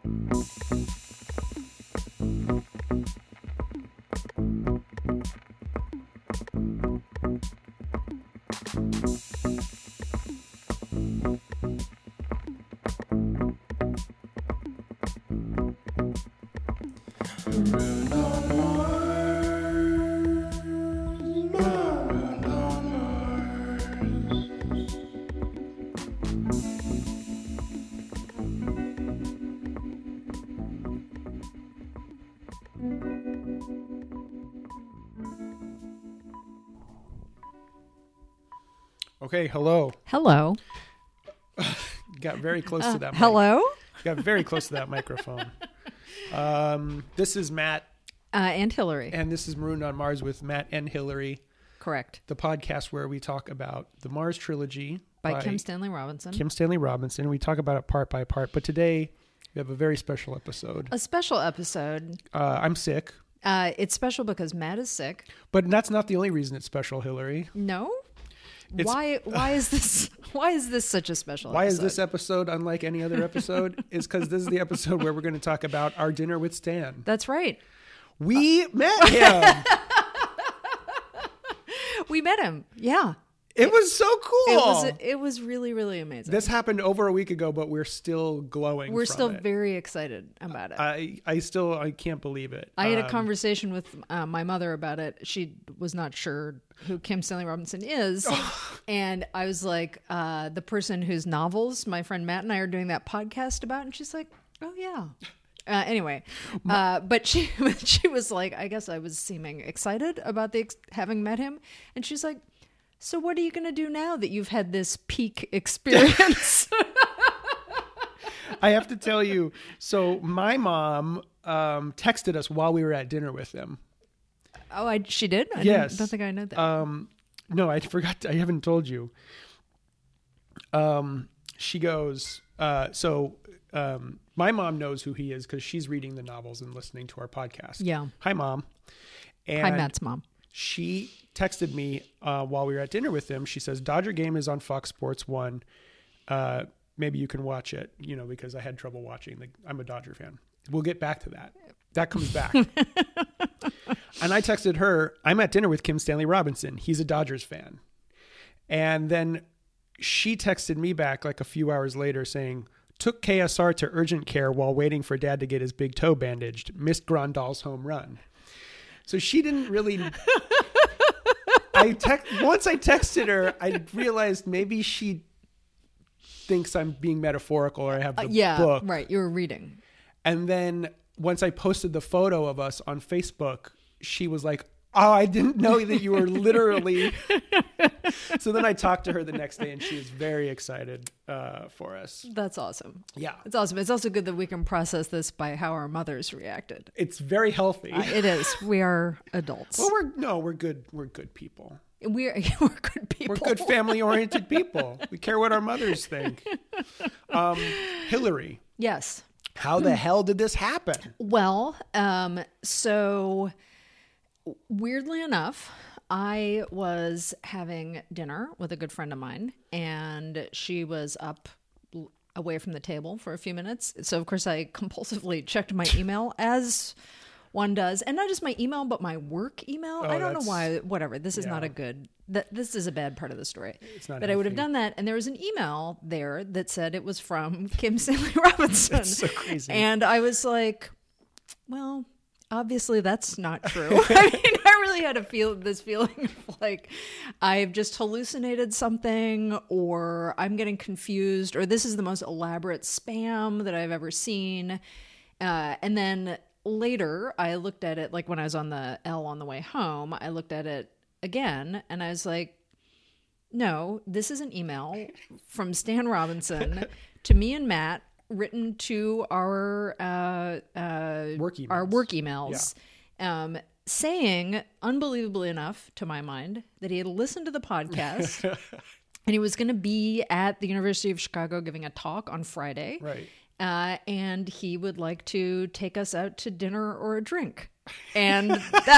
Okay, hello. Hello. Got very close to that mic. Hello? Got very close to that microphone. This is Matt. And Hillary. And this is Marooned on Mars with Matt and Hillary. Correct. The podcast where we talk about the Mars trilogy. By Kim Stanley Robinson. Kim Stanley Robinson. We talk about it part by part. But today, we have a very special episode. A special episode. I'm sick. It's special because Matt is sick. But that's not the only reason it's special, Hillary. No? Why is this such a special episode? Why is this episode unlike any other episode? Is because this is the episode where we're going to talk about our dinner with Stan. That's right. We met him. We met him. Yeah. It was so cool. It was really, really amazing. This happened over a week ago, but we're still glowing. We're still it. very excited about it. I can't believe it. I had a conversation with my mother about it. She was not sure who Kim Stanley Robinson is. And I was like, the person whose novels my friend Matt and I are doing that podcast about. And she's like, oh, yeah. Anyway, but she was like, I guess I was seeming excited about having met him. And she's like, so what are you going to do now that you've had this peak experience? I have to tell you, so my mom texted us while we were at dinner with him. Oh, she did? Yes. I don't think I know that. No, I forgot. I haven't told you. She goes, my mom knows who he is because she's reading the novels and listening to our podcast. Yeah. Hi, Mom. And hi, Matt's mom. She texted me while we were at dinner with him. She says, Dodger game is on Fox Sports 1. Maybe you can watch it, because I had trouble watching. I'm a Dodger fan. We'll get back to that. That comes back. And I texted her, I'm at dinner with Kim Stanley Robinson. He's a Dodgers fan. And then she texted me back like a few hours later saying, took KSR to urgent care while waiting for Dad to get his big toe bandaged. Missed Grandal's home run. So she didn't really. Once I texted her, I realized maybe she thinks I'm being metaphorical or I have the book. Yeah, right. You were reading. And then once I posted the photo of us on Facebook, she was like, oh, I didn't know that you were literally. So then I talked to her the next day and she was very excited for us. That's awesome. Yeah. It's awesome. It's also good that we can process this by how our mothers reacted. It's very healthy. It is. We are adults. Well, we're good. We're good people. We're good people. We're good family-oriented people. We care what our mothers think. Hillary. Yes. How the hell did this happen? Well, so weirdly enough, I was having dinner with a good friend of mine, and she was up away from the table for a few minutes. So, of course, I compulsively checked my email as one does. And not just my email, but my work email. I don't know why. Whatever. This is not a good... This is a bad part of the story. It's not that I would have done that. And there was an email there that said it was from Kim Stanley Robinson. That's so crazy. And I was like, well... obviously that's not true. I mean, I really had this feeling of like I've just hallucinated something, or I'm getting confused, or this is the most elaborate spam that I've ever seen. And then later I looked at it, like when I was on the L on the way home, I looked at it again and I was like, no, this is an email from Stan Robinson to me and Matt, written to our work emails, saying, unbelievably enough, to my mind, that he had listened to the podcast and he was going to be at the University of Chicago giving a talk on Friday. Right. And he would like to take us out to dinner or a drink. And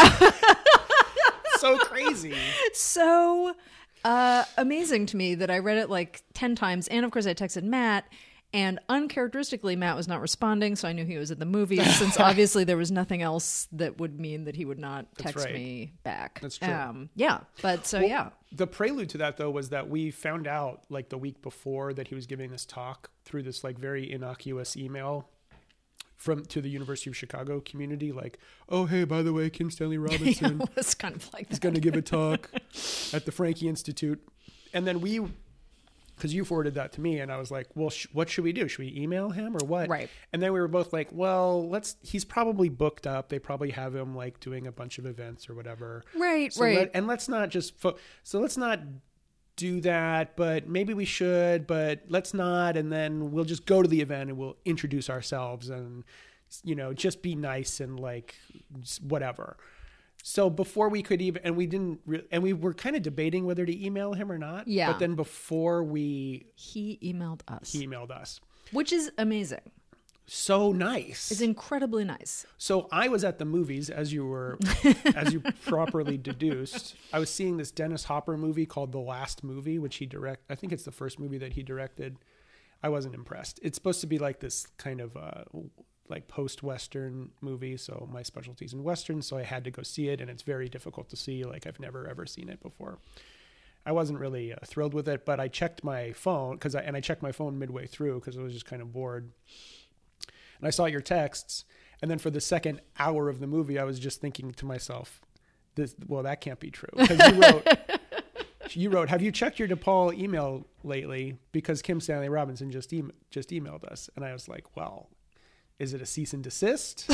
so crazy. So amazing to me that I read it like 10 times. And of course I texted Matt. And uncharacteristically, Matt was not responding, so I knew he was at the movies, since obviously there was nothing else that would mean that he would not text me back. That's true. Yeah, but so yeah. The prelude to that, though, was that we found out like the week before that he was giving this talk through this like very innocuous email to the University of Chicago community, like, oh, hey, by the way, Kim Stanley Robinson It was kind of like is going to give a talk at the Frankie Institute. And then because you forwarded that to me, and I was like, well, what should we do? Should we email him or what? Right. And then we were both like, well, he's probably booked up. They probably have him like doing a bunch of events or whatever. Right, so right. Let's not just, so let's not do that, but maybe we should, but let's not. And then we'll just go to the event and we'll introduce ourselves and, just be nice and like whatever. So before we could even, and we were kind of debating whether to email him or not. Yeah. But then before he emailed us. Which is amazing. So nice. It's incredibly nice. So I was at the movies, as you properly deduced. I was seeing this Dennis Hopper movie called The Last Movie, which I think it's the first movie that he directed. I wasn't impressed. It's supposed to be like this kind of like post-Western movie. So my specialty's in Western, so I had to go see it. And it's very difficult to see. Like I've never, ever seen it before. I wasn't really thrilled with it, but I checked my phone I checked my phone midway through because I was just kind of bored. And I saw your texts. And then for the second hour of the movie, I was just thinking to myself, that can't be true. Because you wrote, have you checked your DePaul email lately? Because Kim Stanley Robinson just emailed us. And I was like, well, is it a cease and desist?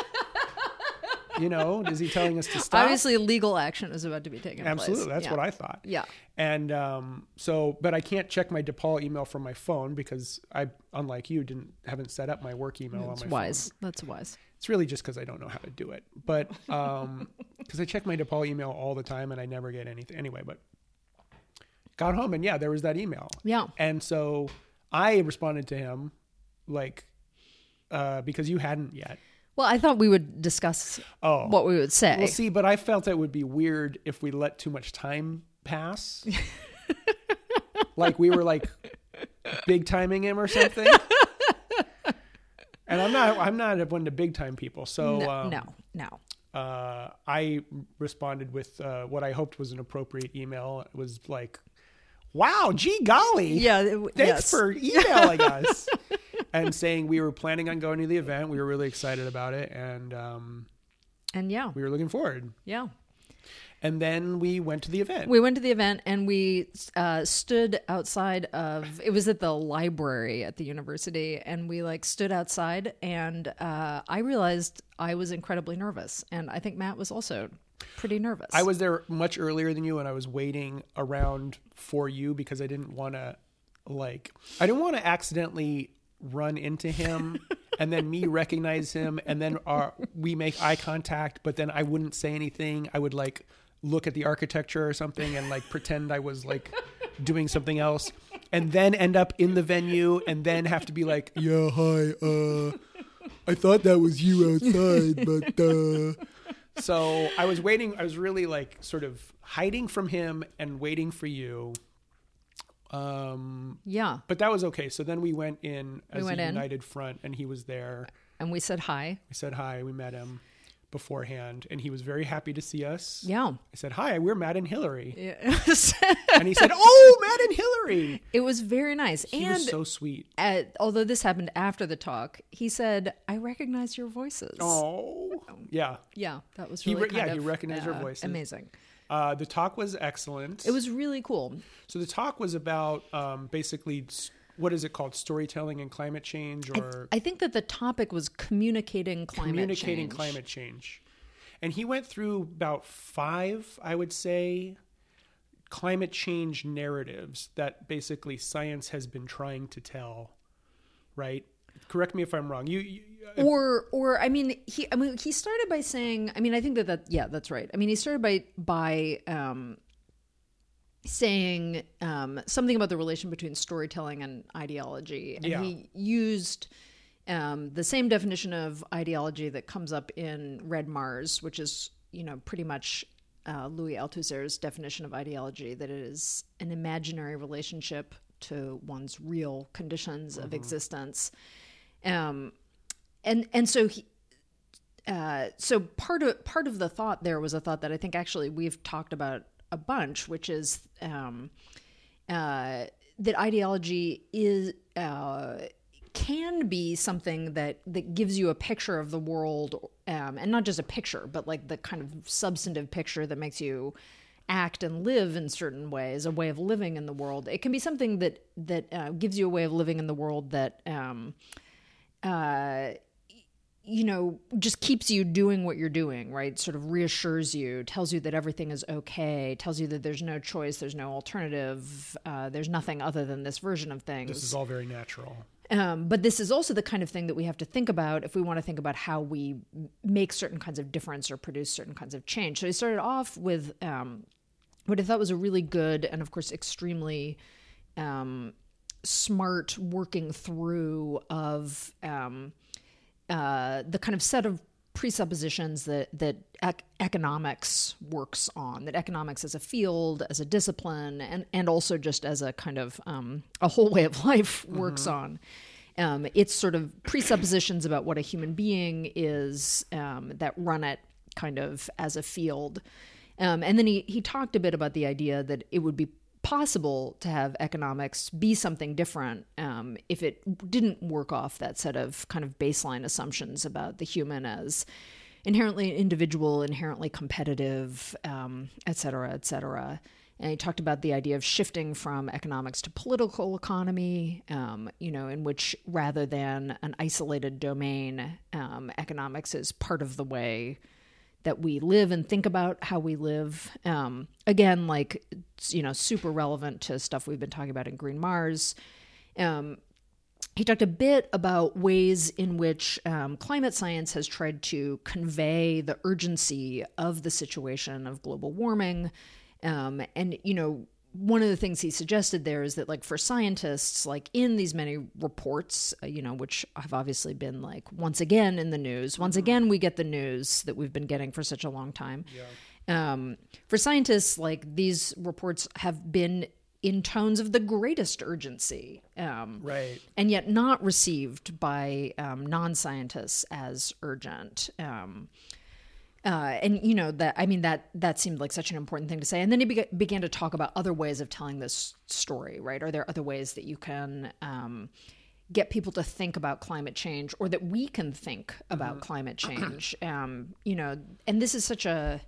Is he telling us to stop? Obviously, legal action is about to be taken place. Absolutely. That's what I thought. Yeah. And but I can't check my DePaul email from my phone because I, unlike you, haven't set up my work email on my phone. That's wise. It's really just because I don't know how to do it. But because I check my DePaul email all the time and I never get anything. Anyway, but got home and there was that email. Yeah. And so I responded to him because you hadn't yet. Well, I thought we would discuss what we would say. Well, see, but I felt it would be weird if we let too much time pass. Like we were like big timing him or something. And I'm not one of the big time people. So no. I responded with what I hoped was an appropriate email. It was like, wow, gee golly. Yeah. Thanks for emailing us. And saying we were planning on going to the event. We were really excited about it. And we were looking forward. Yeah. And then we went to the event. We went to the event and we stood outside of, it was at the library at the university. And we stood outside and I realized I was incredibly nervous. And I think Matt was also pretty nervous. I was there much earlier than you and I was waiting around for you because I didn't want to accidentally run into him and then me recognize him and then we make eye contact, but then I wouldn't say anything. I would look at the architecture or something and pretend I was doing something else and then end up in the venue and then have to be like, yeah, hi, I thought that was you outside, but so I was waiting. I was really sort of hiding from him and waiting for you. But that was okay. So then we went in as a united front and he was there. And we said hi. We met him beforehand and he was very happy to see us. Yeah. I said, hi, we're Matt and Hillary. Yeah. And he said, oh, Matt and Hillary. It was very nice. He was so sweet. Although this happened after the talk, he said, I recognize your voices. Oh, yeah. Yeah, that was really he recognized our voices. Amazing. The talk was excellent. It was really cool. So the talk was about basically, what is it called? Storytelling and climate change? Or I think that the topic was communicating climate change. And he went through about 5, I would say, climate change narratives that basically science has been trying to tell, right? Correct me if I'm wrong. He started by saying, I think that's right. He started by saying something about the relation between storytelling and ideology. And he used the same definition of ideology that comes up in Red Mars, which is, pretty much Louis Althusser's definition of ideology, that it is an imaginary relationship to one's real conditions of existence. And so so part of the thought there was a thought that I think actually we've talked about a bunch, which is that ideology is can be something that gives you a picture of the world, and not just a picture, but like the kind of substantive picture that makes you act and live in certain ways, a way of living in the world. It can be something that gives you a way of living in the world that just keeps you doing what you're doing, right? Sort of reassures you, tells you that everything is okay, tells you that there's no choice, there's no alternative, there's nothing other than this version of things. This is all very natural. But this is also the kind of thing that we have to think about if we want to think about how we make certain kinds of difference or produce certain kinds of change. So he started off with what I thought was a really good and, of course, extremely smart working through of the kind of set of presuppositions that economics works on, that economics as a field, as a discipline, and also just as a kind of a whole way of life works on. It's sort of presuppositions about what a human being is that run it kind of as a field. And then he talked a bit about the idea that it would be possible to have economics be something different if it didn't work off that set of kind of baseline assumptions about the human as inherently individual, inherently competitive, et cetera, et cetera. And he talked about the idea of shifting from economics to political economy, in which rather than an isolated domain, economics is part of the way that we live and think about how we live. Again, super relevant to stuff we've been talking about in Green Mars. He talked a bit about ways in which climate science has tried to convey the urgency of the situation of global warming. One of the things he suggested there is that, like, for scientists, like in these many reports, which have obviously been like once again in the news, once again we get the news that we've been getting for such a long time. Yeah. For scientists, like, these reports have been in tones of the greatest urgency, right, and yet not received by non-scientists as urgent. That seemed like such an important thing to say. And then he began to talk about other ways of telling this story, right? Are there other ways that you can get people to think about climate change, or that we can think about climate change? And this is such a,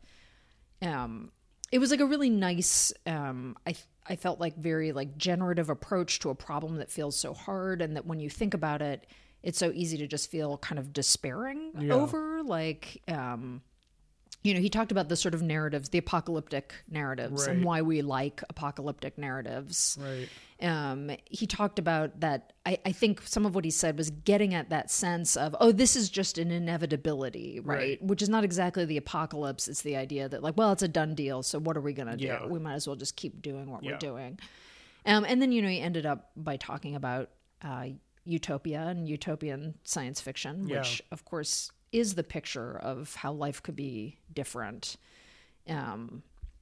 it was like a really nice, I felt like very like generative approach to a problem that feels so hard, and that when you think about it, it's so easy to just feel kind of despairing over, like, he talked about the sort of narratives, the apocalyptic narratives, right, and why we like apocalyptic narratives. Right. He talked about that. I think some of what he said was getting at that sense of, oh, this is just an inevitability, right? Which is not exactly the apocalypse. It's the idea that, like, well, it's a done deal, so what are we going to do? We might as well just keep doing what we're doing. And then, he ended up by talking about utopia and utopian science fiction, which, of course, is the picture of how life could be different, and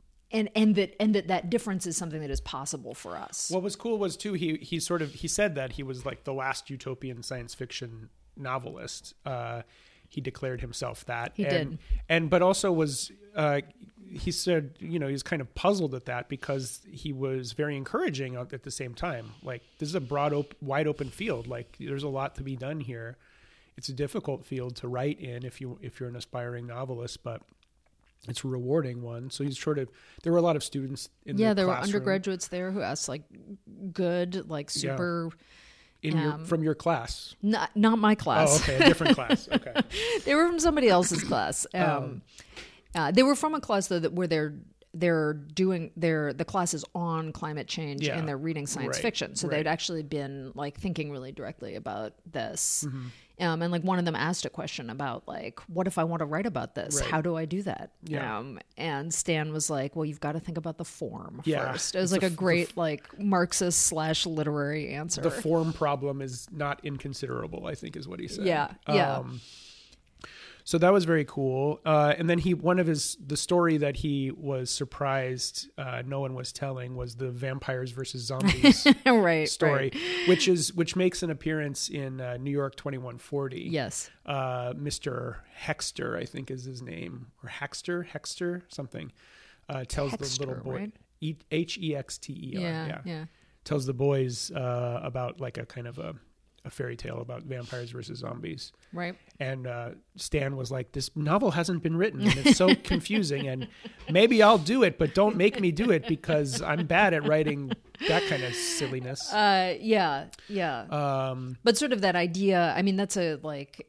that difference is something that is possible for us. What was cool was too, he said that he was like the last utopian science fiction novelist. He declared himself that. He did, but also was he said, he was kind of puzzled at that, because he was very encouraging at the same time. Like, this is a broad, wide open field. Like, there's a lot to be done here. It's a difficult field to write in if you're an aspiring novelist, but it's a rewarding one. So he's there were a lot of students in the classroom. There were undergraduates there who asked, like, good, like, super... from your class? Not my class. Oh, okay, a different class. Okay. They were from somebody else's class. They were from a class, though, where they're doing the classes on climate change, and they're reading science fiction. So they'd actually been, like, thinking really directly about this. Mm-hmm. And, like, one of them asked a question about, like, what if I want to write about this? How do I do that? Yeah. And Stan was like, well, you've got to think about the form first. It was like a great Marxist / literary answer. The form problem is not inconsiderable, I think, is what he said. Yeah. Yeah. So that was very cool. And then the story that he was surprised no one was telling was the vampires versus zombies right, story, right. which makes an appearance in New York 2140. Yes. Mr. Hexter, I think is his name, or Hexter, something. Tells Hexter, the little boy, right? Hexter. Yeah. Tells the boys about like a kind of a fairy tale about vampires versus zombies. Right. And Stan was like, this novel hasn't been written and it's so confusing, and maybe I'll do it, but don't make me do it because I'm bad at writing that kind of silliness. Yeah. But sort of that idea, I mean, that's a like,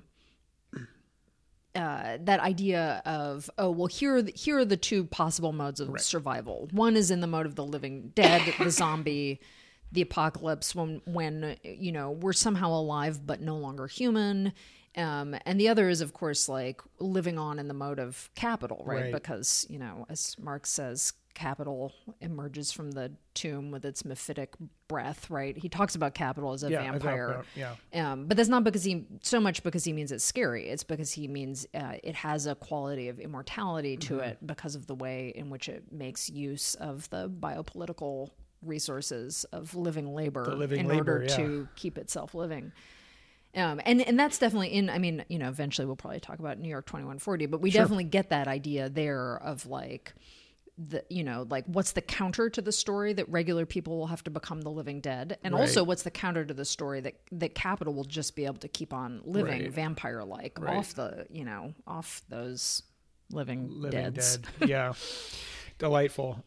that idea of, oh, well, here are the two possible modes of survival. One is in the mode of the living dead, the zombie, the apocalypse, when you know, we're somehow alive but no longer human. And the other is, of course, like living on in the mode of capital, right? Because, you know, as Marx says, capital emerges from the tomb with its mephitic breath, right? He talks about capital as a vampire. But that's not because he means it's scary. It's because he means it has a quality of immortality to it because of the way in which it makes use of the biopolitical resources of living labor order to keep itself living. And that's definitely in, I mean, you know, eventually we'll probably talk about New York 2140, but we definitely get that idea there of like, you know, like what's the counter to the story that regular people will have to become the living dead, and also what's the counter to the story that capital will just be able to keep on living vampire like off those living deads. Dead. Yeah. Delightful.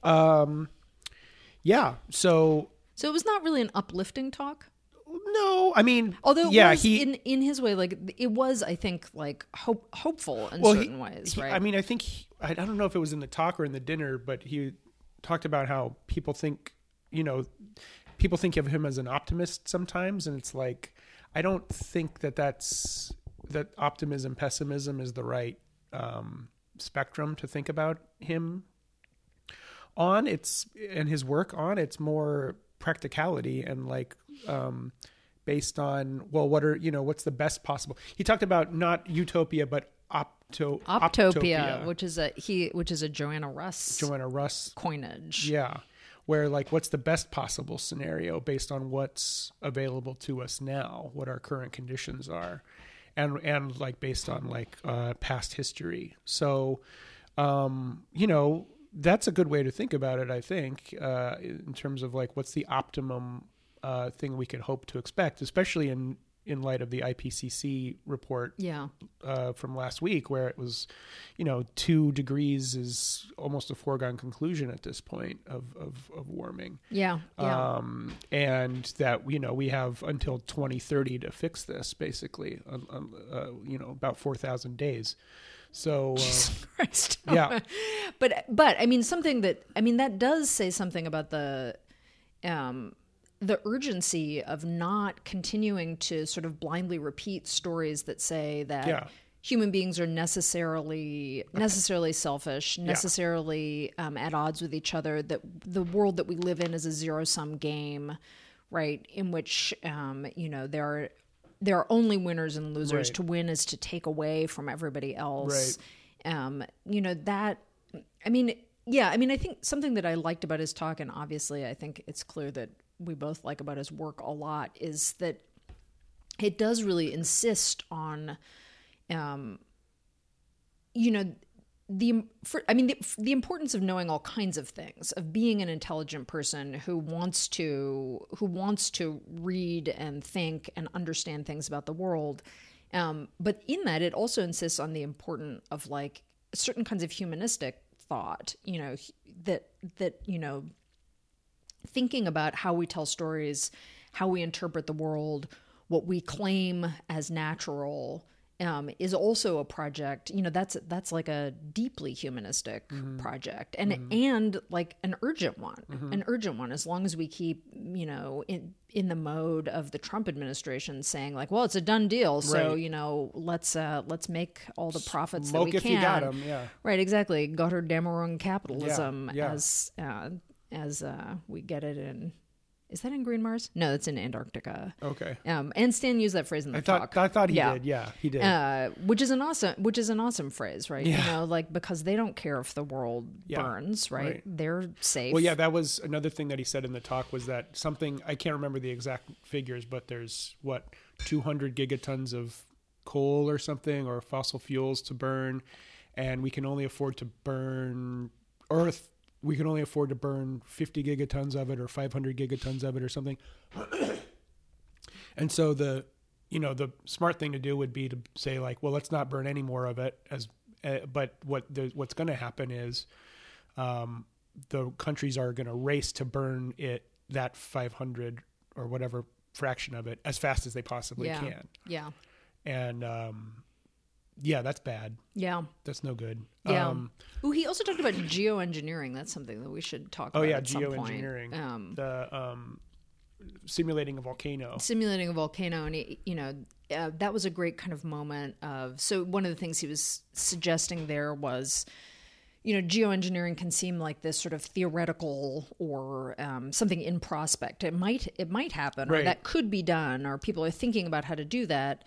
So it was not really an uplifting talk. No, I mean, although it was in his way, like it was, I think, like hopeful in certain ways, right? I mean, I think I don't know if it was in the talk or in the dinner, but he talked about how people think of him as an optimist sometimes, and it's like I don't think that optimism, pessimism is the right spectrum to think about him on. It's his work on. It's more practicality and like based on, well, what's the best possible. He talked about not utopia but optopia, which is a Joanna Russ coinage. Yeah, where like what's the best possible scenario based on what's available to us now, what our current conditions are, and like based on like past history. So that's a good way to think about it, I think, in terms of like what's the optimum thing we can hope to expect, especially in light of the IPCC report from last week, where it was, 2 degrees is almost a foregone conclusion at this point of warming. Yeah. And that, we have until 2030 to fix this, basically, about 4,000 days. So, Jesus Christ. Yeah. But I mean, that does say something about the urgency of not continuing to sort of blindly repeat stories that say that human beings are necessarily selfish, necessarily at odds with each other, that the world that we live in is a zero-sum game, right? In which, there are only winners and losers. Right. To win is to take away from everybody else. Right. I think something that I liked about his talk, and obviously I think it's clear that we both like about his work a lot, is that it does really insist on, the importance of knowing all kinds of things, of being an intelligent person who wants to read and think and understand things about the world. But in that, it also insists on the importance of like certain kinds of humanistic thought, thinking about how we tell stories, how we interpret the world, what we claim as natural, is also a project. That's like a deeply humanistic project, and like an urgent one. As long as we keep, in the mode of the Trump administration saying like, well, it's a done deal, so let's make all the profits that we can. If you got 'em, yeah. Right, exactly. Gotterdammerung capitalism, as we get it Is that in Green Mars? No, that's in Antarctica. Okay. And Stan used that phrase in the talk. I thought he did. Yeah, he did. Which is an awesome phrase, right? Yeah. You know, like, because they don't care if the world burns, right? They're safe. Well, yeah, that was another thing that he said in the talk, was that something, I can't remember the exact figures, but there's 200 gigatons of coal or something, or fossil fuels to burn, and we can only afford to burn 50 gigatons of it, or 500 gigatons of it, or something. And so the smart thing to do would be to say, like, well, let's not burn any more of it, but what's going to happen is the countries are going to race to burn that 500 or whatever fraction of it as fast as they possibly can. Yeah. And that's bad. Yeah. That's no good. Yeah. He also talked about geoengineering. That's something that we should talk about. At geoengineering. Some point. The simulating a volcano. And that was a great kind of moment of. So one of the things he was suggesting there was, geoengineering can seem like this sort of theoretical or something in prospect. It might happen, or that could be done, or people are thinking about how to do that.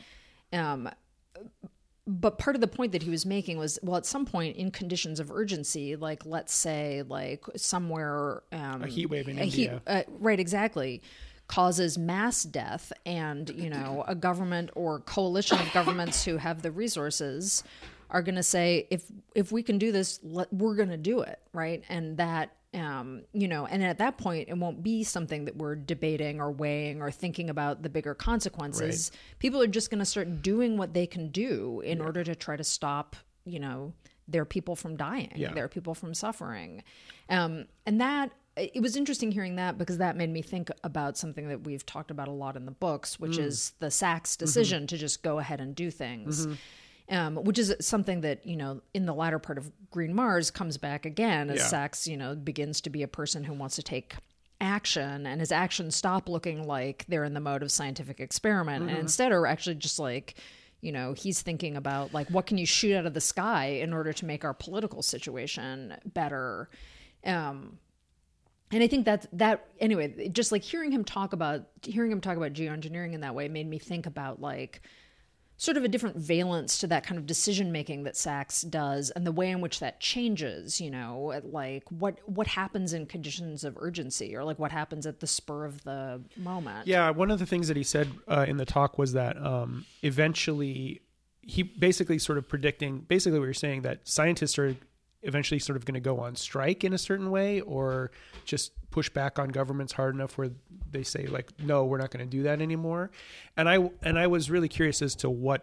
But part of the point that he was making was, well, at some point in conditions of urgency, like let's say like somewhere a heat wave in India. Right, exactly, causes mass death, and a government or coalition of governments who have the resources are going to say, if we can do this, we're going to do it, right? And that and at that point, it won't be something that we're debating or weighing or thinking about the bigger consequences. Right. People are just going to start doing what they can do in order to try to stop, their people from dying, their people from suffering. And that, it was interesting hearing that, because that made me think about something that we've talked about a lot in the books, which is the Sachs decision to just go ahead and do things. Which is something that, in the latter part of Green Mars comes back again as Sachs, begins to be a person who wants to take action, and his actions stop looking like they're in the mode of scientific experiment and instead are actually just like, he's thinking about like, what can you shoot out of the sky in order to make our political situation better? And I think that anyway, just like hearing him talk about geoengineering in that way made me think about like, sort of a different valence to that kind of decision making that Sachs does, and the way in which that changes, like what happens in conditions of urgency, or like what happens at the spur of the moment. Yeah, one of the things that he said in the talk was that eventually he basically sort of predicting what you're saying, that scientists are eventually sort of going to go on strike in a certain way, or just push back on governments hard enough where they say like, no, we're not going to do that anymore. And I was really curious as to what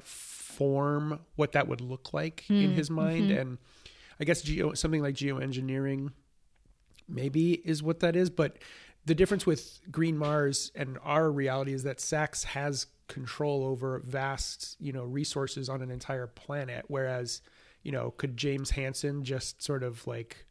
that would look like in his mind. And I guess something like geoengineering maybe is what that is. But the difference with Green Mars and our reality is that Sachs has control over vast, resources on an entire planet. Whereas, could James Hansen just sort of like,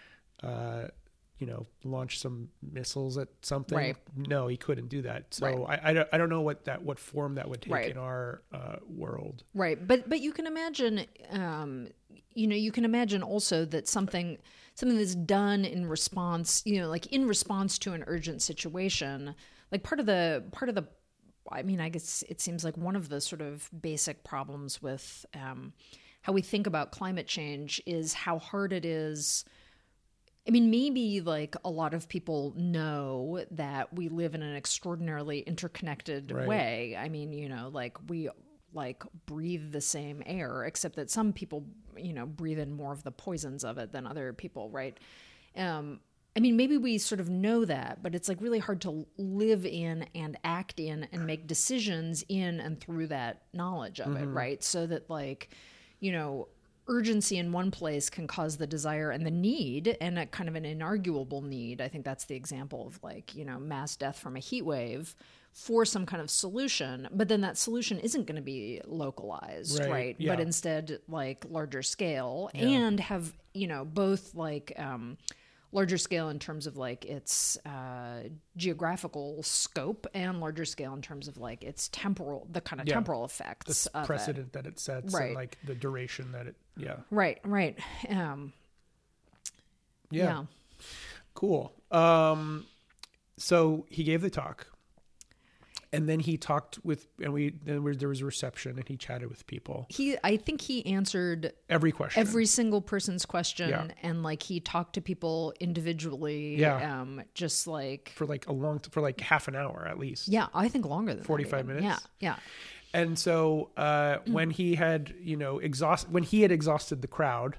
launch some missiles at something? Right. No, he couldn't do that. So I don't know what form that would take in our world. Right. But you can imagine, you can imagine also that something that's done in response, like in response to an urgent situation, like part of the, I mean, I guess it seems like one of the sort of basic problems with how we think about climate change is how hard it is. I mean, maybe like a lot of people know that we live in an extraordinarily interconnected way. I mean, like we like breathe the same air, except that some people, breathe in more of the poisons of it than other people, right? I mean, maybe we sort of know that, but it's like really hard to live in and act in and make decisions in and through that knowledge of it, right? So that like, urgency in one place can cause the desire and the need, and a kind of an inarguable need. I think that's the example of like, mass death from a heat wave, for some kind of solution. But then that solution isn't going to be localized, right? Yeah. But instead like larger scale and have, both like larger scale in terms of like its geographical scope, and larger scale in terms of like its temporal effects, the precedent that it sets, and like the duration that it, right. Cool. So he gave the talk, and then he talked with, there was a reception, and he chatted with people. I think he answered every question, every single person's question, and like he talked to people individually. Yeah. Just like for like half an hour at least. Yeah, I think longer than 45 minutes. Yeah, yeah. And so when he had exhausted the crowd,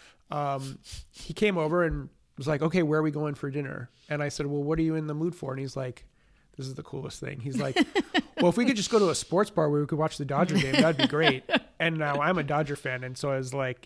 he came over and was like, "Okay, where are we going for dinner?" And I said, "Well, what are you in the mood for?" And he's like, "This is the coolest thing." He's like, "Well, if we could just go to a sports bar where we could watch the Dodger game, that'd be great." And now I'm a Dodger fan, and so I was like,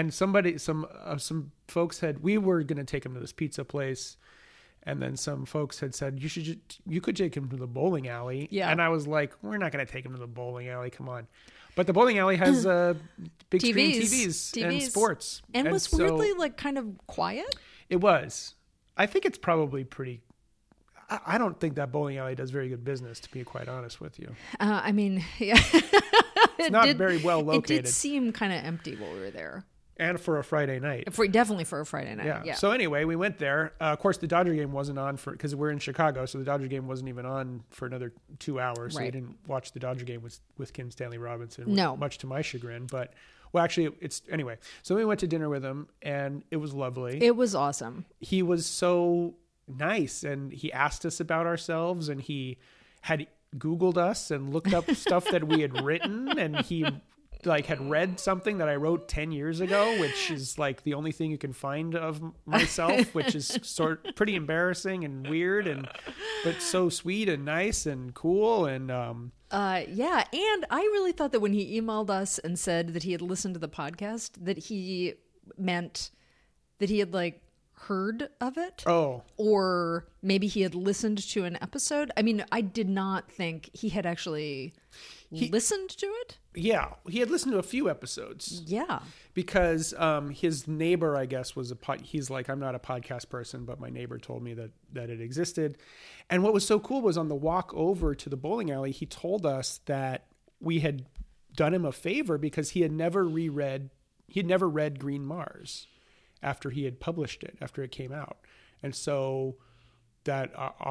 some folks we were going to take him to this pizza place, and then some folks had said you could take him to the bowling alley. Yeah. And I was like, we're not going to take him to the bowling alley. Come on. But the bowling alley has big screen TVs and sports. And was weirdly like kind of quiet. It was. I think it's probably pretty. I don't think that bowling alley does very good business, to be quite honest with you. I mean, yeah. It's not very well located. It did seem kind of empty while we were there. And for a Friday night. Definitely for a Friday night. Yeah. So anyway, we went there. Of course, the Dodger game wasn't on because we're in Chicago, so the Dodger game wasn't even on for another 2 hours. So we didn't watch the Dodger game with Kim Stanley Robinson. No. Much to my chagrin. But, well, actually, anyway. So we went to dinner with him, and it was lovely. It was awesome. He was so nice, and he asked us about ourselves, and he had Googled us and looked up stuff that we had written, and he had read something that I wrote 10 years ago, which is like the only thing you can find of myself, which is pretty embarrassing and weird, but so sweet and nice and cool. And yeah. And I really thought that when he emailed us and said that he had listened to the podcast, that he meant that he had heard of it. Oh. Or maybe he had listened to an episode. I mean, I did not think he had actually listened to it. Yeah, he had listened to a few episodes. Yeah, because his neighbor, I guess, was he's like, I'm not a podcast person, but my neighbor told me that it existed. And what was so cool was on the walk over to the bowling alley, he told us that we had done him a favor because he had never read Green Mars after he had published it, after it came out. And so that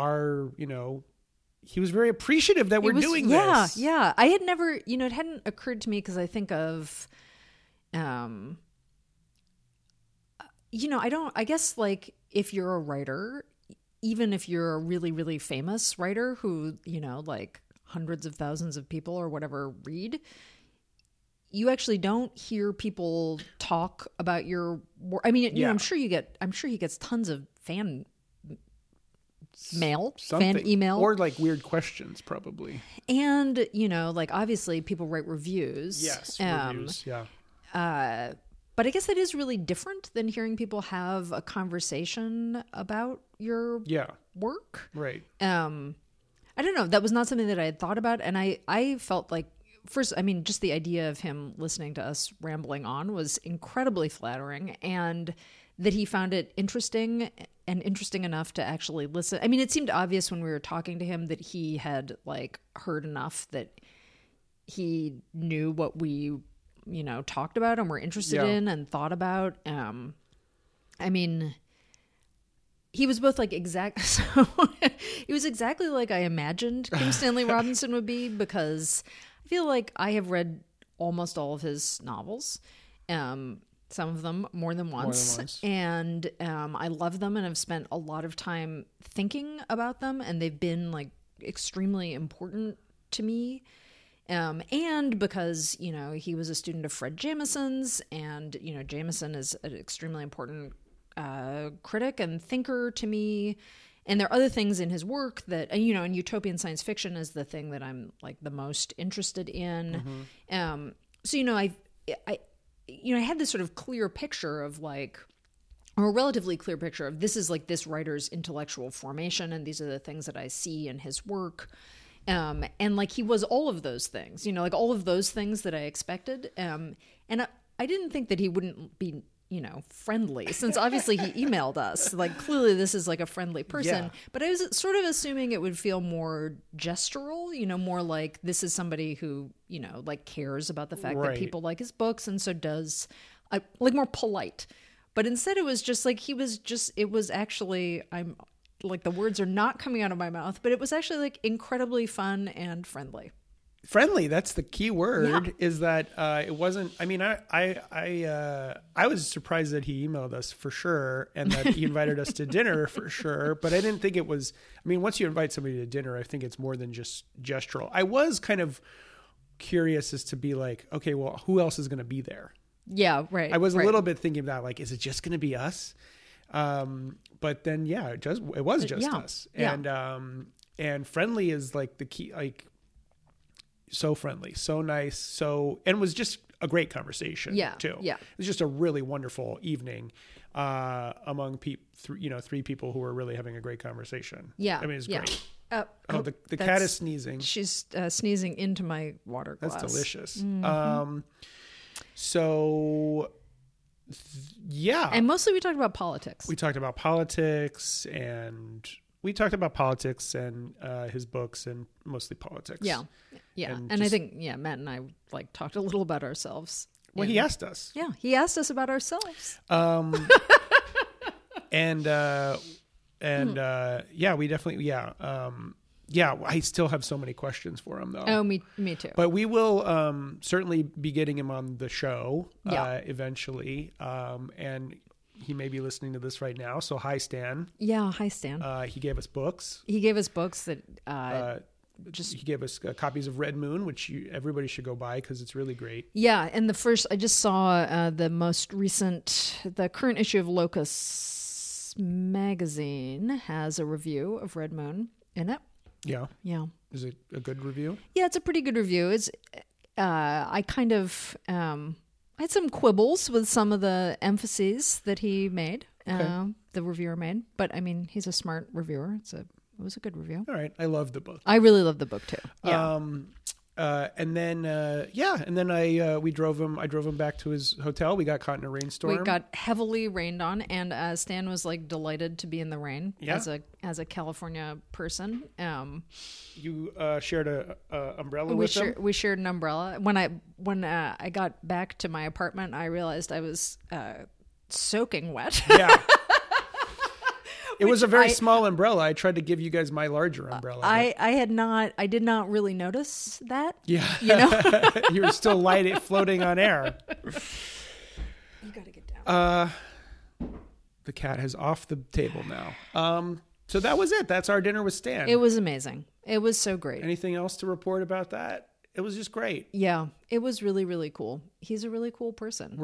he was very appreciative that we're doing this. Yeah. I had never, it hadn't occurred to me because I think of, I guess if you're a writer, even if you're a really, really famous writer who, hundreds of thousands of people or whatever read, you actually don't hear people talk about your work. I mean, I'm sure he gets tons of fan mail, fan email, or weird questions probably. And obviously people write reviews. Yes, reviews. Yeah. But I guess that is really different than hearing people have a conversation about your work. Right. I don't know. That was not something that I had thought about, and I felt like, first, I mean, just the idea of him listening to us rambling on was incredibly flattering, and that he found it interesting enough to actually listen. I mean, it seemed obvious when we were talking to him that he had heard enough that he knew what we, talked about and were interested in and thought about. I mean, he was both he was exactly like I imagined Kim Stanley Robinson would be, because I feel like I have read almost all of his novels. Some of them more than once. And I love them and have spent a lot of time thinking about them, and they've been extremely important to me. And because, he was a student of Fred Jameson's, and, Jameson is an extremely important critic and thinker to me. And there are other things in his work that, and utopian science fiction is the thing that I'm the most interested in. Mm-hmm. So, I had this sort of clear picture of or a relatively clear picture of this is this writer's intellectual formation, and these are the things that I see in his work. And he was all of those things, all of those things that I expected. And I didn't think that he wouldn't be, friendly, since obviously he emailed us. Clearly this is a friendly person. Yeah. But I was sort of assuming it would feel more gestural, more like this is somebody who, cares about the fact that people like his books, and so does, more polite. But instead it was just it was actually, like the words are not coming out of my mouth, but it was actually like incredibly fun and friendly. Friendly, that's the key word. Yeah. Is that it wasn't. I mean, I was surprised that he emailed us for sure, and that he invited us to dinner for sure. But I didn't think it was. I mean, once you invite somebody to dinner, I think it's more than just gestural. I was kind of curious as to be like, okay, well, who else is going to be there? Yeah, right. I was a right. little bit thinking about like, is it just going to be us? But then, yeah, it was just us, and friendly is like the key, like. So friendly, so nice, and was just a great conversation. Too. Yeah, it was just a really wonderful evening among three people who were really having a great conversation. Yeah, I mean, it's great. The That's- cat is sneezing. She's sneezing into my water glass. That's delicious. Mm-hmm. Yeah, And mostly we talked about politics. we talked about politics and. We talked about politics and his books and mostly politics. Yeah. And I think, Matt and I like talked a little about ourselves. Well, he asked us. Yeah, he asked us about ourselves. And we definitely, I still have so many questions for him though. Oh, me too. But we will certainly be getting him on the show eventually. And he may be listening to this right now. So hi, Stan. Yeah, hi, Stan. He gave us books. He gave us books that He gave us copies of Red Moon, which everybody should go buy because it's really great. Yeah, and I just saw the current issue of Locus magazine has a review of Red Moon in it. Yeah. Yeah. Is it a good review? Yeah, it's a pretty good review. It's I kind of I had some quibbles with some of the emphases that he made, the reviewer made. But I mean, he's a smart reviewer. It was a good review. All right. I love the book. I really love the book too. Yeah. And then I drove him back to his hotel. We got caught in a rainstorm. We got heavily rained on, and Stan was like delighted to be in the rain as a California person. You shared a umbrella with him? We shared an umbrella. When I got back to my apartment, I realized I was soaking wet. Yeah. It was a very small umbrella. I tried to give you guys my larger umbrella. I did not really notice that. Yeah. You know? You were still floating on air. You got to get down. The cat is off the table now. So that was it. That's our dinner with Stan. It was amazing. It was so great. Anything else to report about that? It was just great. Yeah, it was really, really cool. He's a really cool person.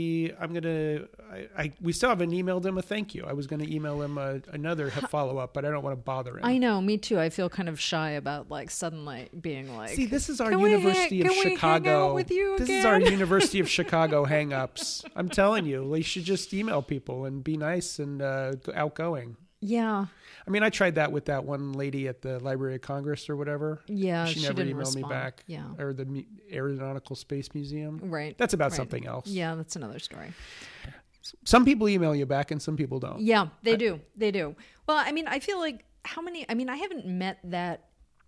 We still haven't emailed him a thank you. I was going to email him another follow-up, but I don't want to bother him. I know, me too. I feel kind of shy about like suddenly being like, see, this is our University of Chicago. This is our University of Chicago hang-ups. I'm telling you, we should just email people and be nice and outgoing. Yeah. I mean, I tried that with that one lady at the Library of Congress or whatever. Yeah, she never didn't emailed respond. me back. Yeah, or the Aeronautical Space Museum. Right. That's about right. something else. Yeah, that's another story. Some people email you back and some people don't. Yeah, they do. They do. Well, I mean, I feel like I haven't met that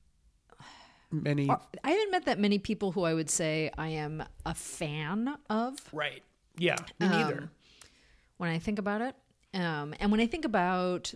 many people who I would say I am a fan of. Right. Yeah. Me neither. When I think about it. And when I think about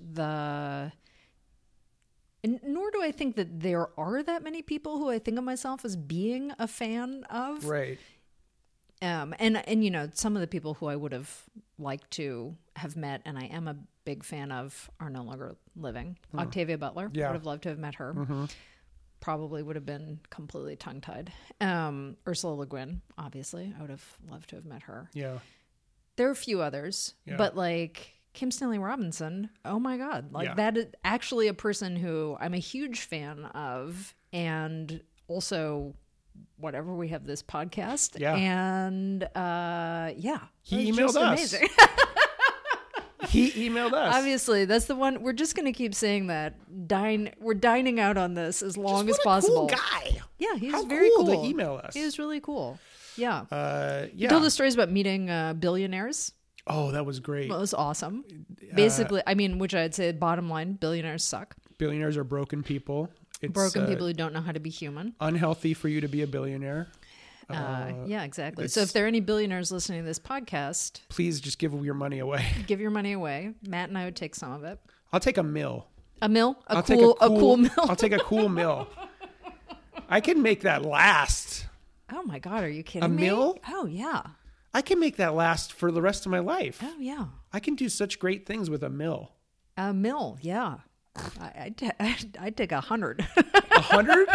nor do I think that there are that many people who I think of myself as being a fan of. Right. And you know, some of the people who I would have liked to have met and I am a big fan of are no longer living. Octavia Butler. Yeah. Would have loved to have met her. Mm-hmm. Probably would have been completely tongue-tied. Ursula Le Guin, obviously. I would have loved to have met her. Yeah. There are a few others, but like Kim Stanley Robinson, oh my God. Like that is actually a person who I'm a huge fan of. And also, whatever, we have this podcast. Yeah. And he emailed us. Amazing. He emailed us. Obviously, that's the one. We're just going to keep saying that. We're dining out on this as long as possible. Cool guy. Yeah, he's How very cool. to email us. He was really cool. Yeah. Yeah. He told us stories about meeting billionaires. Oh, that was great. Well, it was awesome. Basically, I mean, which I'd say bottom line, billionaires suck. Billionaires are broken people. It's broken people who don't know how to be human. Unhealthy for you to be a billionaire. Yeah, exactly. So if there are any billionaires listening to this podcast, please just give your money away. Give your money away. Matt and I would take some of it. I'll take $1 million. A mill? A I'll cool mill? I'll take a cool mill. I can make that last. Oh my God, are you kidding A me? mill? Oh yeah. I can make that last for the rest of my life. Oh yeah. I can do such great things with a mill. A mill, yeah. I'd take 100. 100?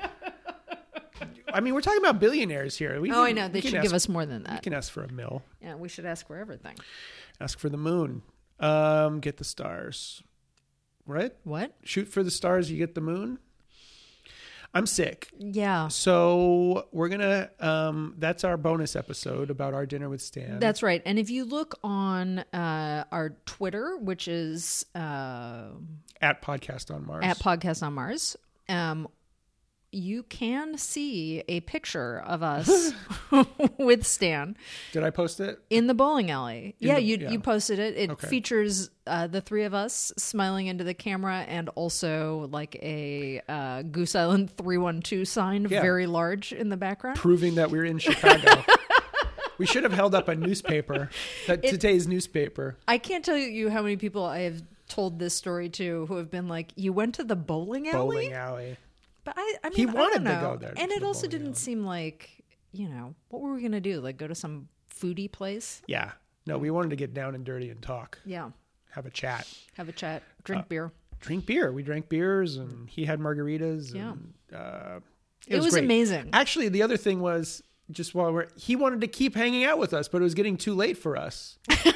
I mean, we're talking about billionaires here. I know. They should give us more than We that. can ask for a mill. Yeah, we should ask for everything. Ask for the moon. Get the stars. Right? What? Shoot for the stars, you get the moon. I'm sick. Yeah. So we're going to, that's our bonus episode about our dinner with Stan. That's right. And if you look on our Twitter, which is at Podcast on Mars. at Podcast on Mars, you can see a picture of us with Stan Did I post it? in the bowling alley. You posted it. It Okay. features the three of us smiling into the camera and also like a Goose Island 312 sign, Yeah. very large in the background. Proving that we're in Chicago. We should have held up a newspaper, today's newspaper. I can't tell you how many people I have told this story to who have been like, "You went to the bowling alley?" Bowling alley. But I mean, He I wanted don't to know. go there, and to it the also bowling didn't alley. seem like, what were we gonna do? Like go to some foodie place? Yeah. No, we wanted to get down and dirty and talk, Yeah, have a chat, have a chat, drink beer. drink beer. We drank beers and he had margaritas. Yeah. And, It was great. amazing. Actually, the other thing was just while he wanted to keep hanging out with us, but it was getting too late for us.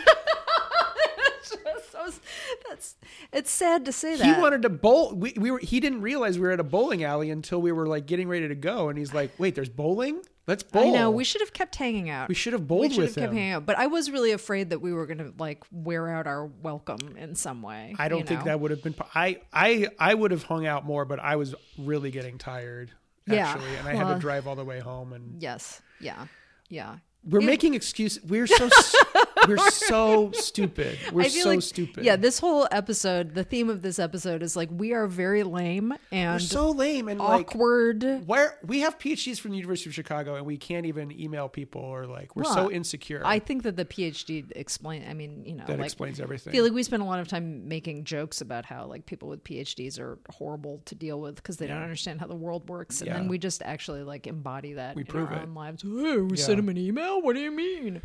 It's sad to say that. He wanted to bowl. He didn't realize we were at a bowling alley until we were like getting ready to go. And he's like, wait, there's bowling? Let's bowl. I know. We should have kept hanging out. We should have bowled We should with have kept him. hanging out. But I was really afraid that we were going to like wear out our welcome in some way. I don't think that would have been. I would have hung out more, but I was really getting tired. Yeah. Actually, and I had to drive all the way home. And Yes. Yeah. Yeah. we're making excuses. We're so stupid. We're I feel so like, stupid. Yeah, this whole episode, the theme of this episode is like we are very lame and we're so lame and awkward. Where we have PhDs from the University of Chicago and we can't even email people or like we're so insecure. I think that the PhD that explains everything. I feel like we spend a lot of time making jokes about how like people with PhDs are horrible to deal with because they don't understand how the world works, and then we just actually like embody that in prove our it. own lives. Hey, we sent him an email. What do you mean?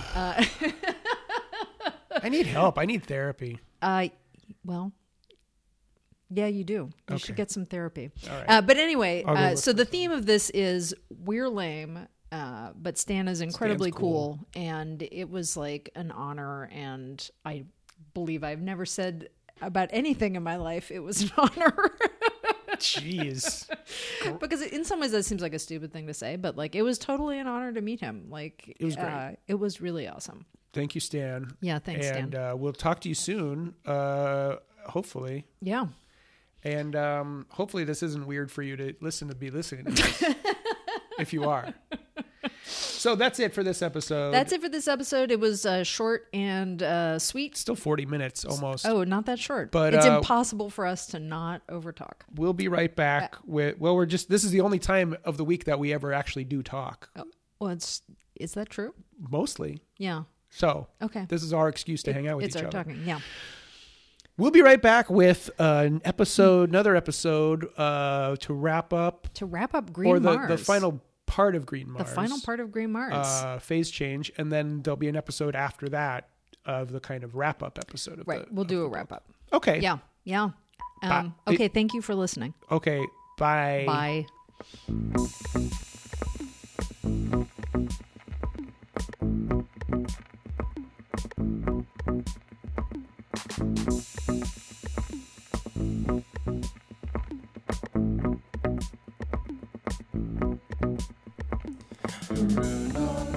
I need help. I need therapy. Well, yeah, you do. You Okay. should get some therapy. All right. But anyway, I'll go look so for the theme of this is we're lame, but Stan is incredibly Stan's cool. cool, and it was like an honor. And I believe I've never said about anything in my life it was an honor. Jeez. Because in some ways that seems like a stupid thing to say, but like it was totally an honor to meet him. Like It was great. It was really awesome. Thank you, Stan. Yeah, thanks, and, Stan. we'll talk to you soon, hopefully. Yeah. And hopefully this isn't weird for you to listening to this, if you are. So that's it for this episode. That's it for this episode. It was short and sweet. Still 40 minutes almost. Oh, not that short. But, it's impossible for us to not overtalk. We'll be right back with, this is the only time of the week that we ever actually do talk. Oh, well, is that true? Mostly. Yeah. So Okay. this is our excuse to hang out with It's each our other. talking. Yeah. We'll be right back with another episode to wrap up. To wrap up Green Mars. The final part of Green Mars. The final part of Green Mars. Phase change. And then there'll be an episode after that of the kind of wrap up episode. Of right. We'll do a wrap up. Okay. Yeah. Yeah. Bye. Okay. Thank you for listening. Okay. Bye. Bye. Rudolph.